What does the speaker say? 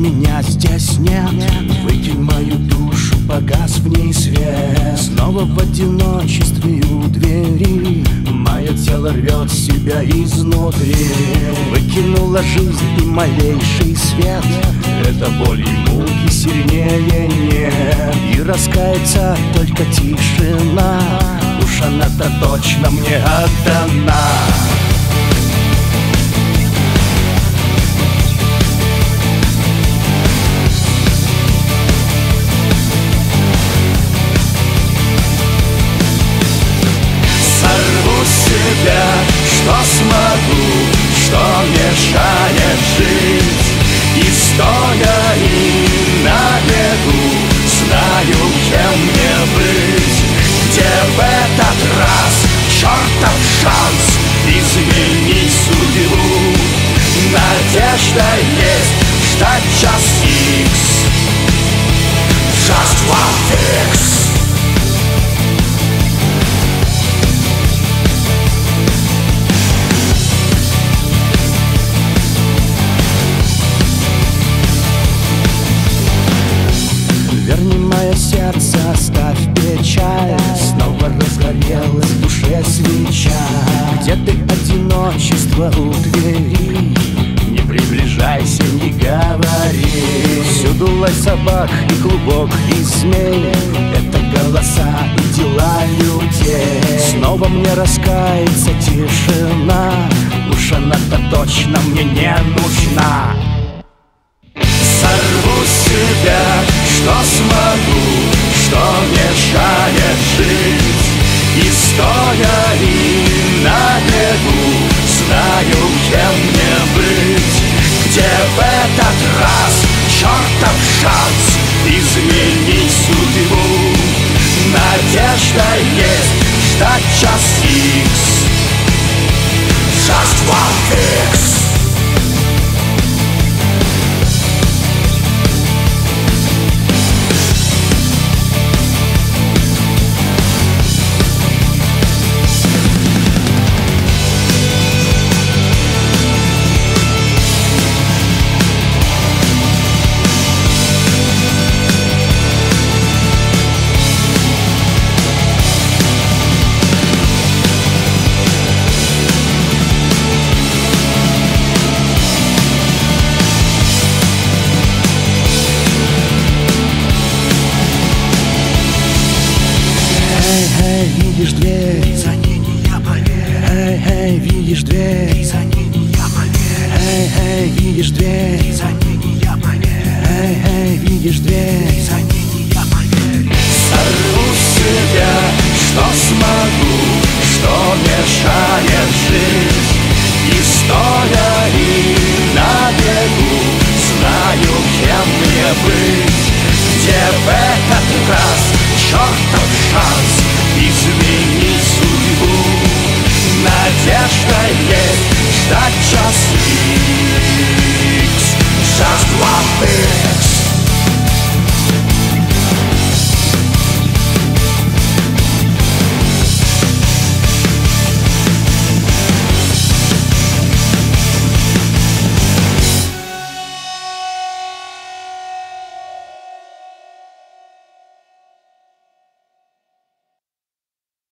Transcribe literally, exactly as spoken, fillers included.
меня здесь нет. Выкинь мою душу, погас в ней свет. Снова в одиночестве у двери мое тело рвет себя изнутри. Выкинула жизнь и малейший свет. Это боль и муки сильнее нет. И раскаяться только тишина. Уж она-то точно мне отдана. Что смогу, что мешает жить. И стоя и на бегу знаю, кем мне быть. Где в этот раз чертов шанс изменить судьбу. Надежда есть, ждать час икс. Just one fix. Сердце, оставь печаль. Снова разгорелась в душе свеча. Где ты, одиночество у двери? Не приближайся, не говори. Всюду лай собак и клубок и змей. Это голоса и дела людей. Снова мне раскается тишина. Уж она-то точно мне не нужна. Сорву себя, что смогу, что мешает жить. И стоя и на бегу знаю, кем мне быть. Где в этот раз чертов шанс изменить судьбу. Надежда есть, ждать час икс. Just one fix. Видишь дверь, за ней не я поверю. Эй, эй, видишь дверь, за ней не я поверю. Эй, эй, видишь дверь, за ней не я поверю. Эй, эй, видишь дверь, за ней не я поверю. Сорву себя.